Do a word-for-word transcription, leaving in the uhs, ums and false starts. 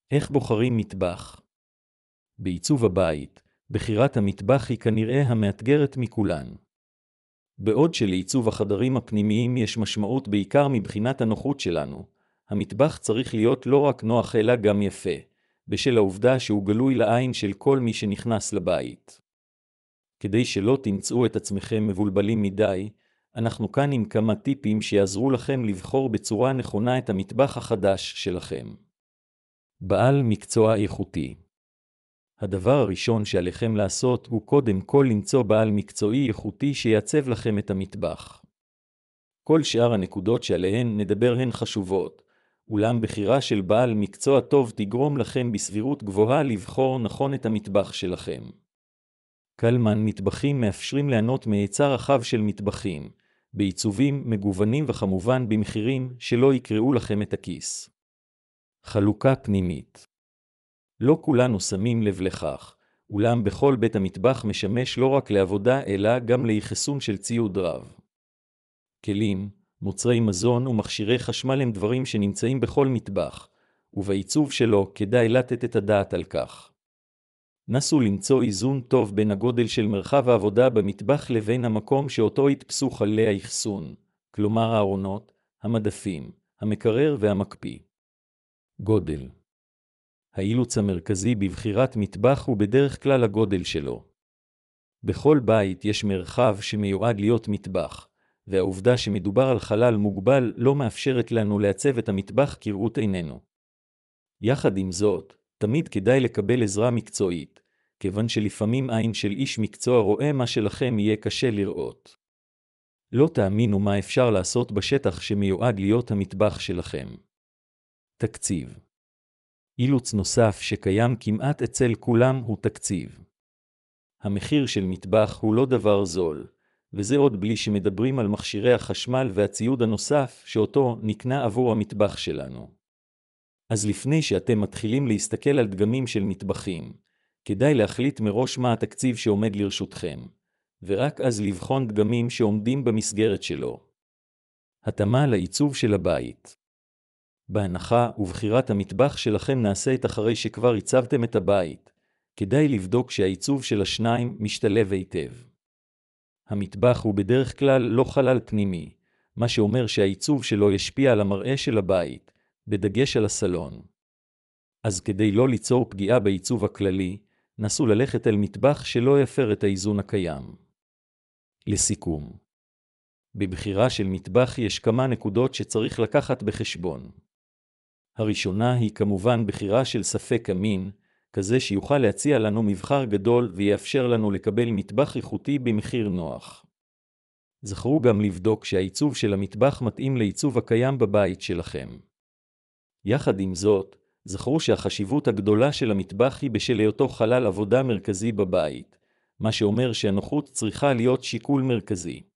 איך בוחרים מטבח? בעיצוב הבית, בחירת המטבח היא כנראה המאתגרת מכולן. בעוד שלעיצוב החדרים הפנימיים יש משמעות בעיקר מבחינת הנוחות שלנו, המטבח צריך להיות לא רק נוח אלא גם יפה, בשל העובדה שהוא גלוי לעין של כל מי שנכנס לבית. כדי שלא תמצאו את עצמכם מבולבלים מדי, אנחנו כאן עם כמה טיפים שיעזרו לכם לבחור בצורה נכונה את המטבח החדש שלכם. בעל מקצוע איכותי. הדבר הראשון שעליכם לעשות הוא קודם כל למצוא בעל מקצועי איכותי שיעצב לכם את המטבח. כל שאר הנקודות שעליהן נדבר הן חשובות, אולם בחירה של בעל מקצוע טוב תגרום לכם בסבירות גבוהה לבחור נכון את המטבח שלכם. קלמן מטבחים מאפשרים ליהנות מהיצע רחב של מטבחים, בעיצובים מגוונים וכמובן במחירים שלא יקראו לכם את הכיס. חלוקה פנימית. לא כולנו שמים לב לכך, אולם בכל בית המטבח משמש לא רק לעבודה אלא גם לאחסון של ציוד רב. כלים, מוצרי מזון ומכשירי חשמל הם דברים שנמצאים בכל מטבח, ובעיצוב שלו כדאי לתת את הדעת על כך. נסו למצוא איזון טוב בין הגודל של מרחב העבודה במטבח לבין המקום שאותו יתפסו חלי האחסון, כלומר הארונות, המדפים, המקרר והמקפיא. גודל. האילוץ המרכזי בבחירת מטבח הוא בדרך כלל הגודל שלו. בכל בית יש מרחב שמיועד להיות מטבח, והעובדה שמדובר על חלל מוגבל לא מאפשרת לנו לעצב את המטבח כראות עינינו. יחד עם זאת, תמיד כדאי לקבל עזרה מקצועית, כיוון שלפעמים עין של איש מקצוע רואה מה שלכם יהיה קשה לראות. לא תאמינו מה אפשר לעשות בשטח שמיועד להיות המטבח שלכם. תקציב. אילוץ נוסף שקיים כמעט אצל כולם הוא תקציב. המחיר של מטבח הוא לא דבר זול, וזה עוד בלי שמדברים על מכשירי החשמל והציוד הנוסף שאותו נקנה עבור המטבח שלנו. אז לפני שאתם מתחילים להסתכל על דגמים של מטבחים, כדאי להחליט מראש מה התקציב שעומד לרשותכם, ורק אז לבחון דגמים שעומדים במסגרת שלו. התאמה לעיצוב של הבית. בהנחה ובחירת המטבח שלכם נעשית אחרי שכבר הצבתם את הבית, כדאי לבדוק שהעיצוב של השניים משתלב היטב. המטבח הוא בדרך כלל לא חלל פנימי, מה שאומר שהעיצוב שלו ישפיע על המראה של הבית, בדגש על הסלון. אז כדי לא ליצור פגיעה בעיצוב הכללי, נסו ללכת אל מטבח שלא יפר את האיזון הקיים. לסיכום, בבחירה של מטבח יש כמה נקודות שצריך לקחת בחשבון. הראשונה היא כמובן בחירה של ספק אמין, כזה שיוכל להציע לנו מבחר גדול ויאפשר לנו לקבל מטבח איכותי במחיר נוח. זכרו גם לבדוק שהעיצוב של המטבח מתאים לעיצוב הקיים בבית שלכם. יחד עם זאת, זכרו שהחשיבות הגדולה של המטבח היא בשל היותו חלל עבודה מרכזי בבית, מה שאומר שהנוחות צריכה להיות שיקול מרכזי.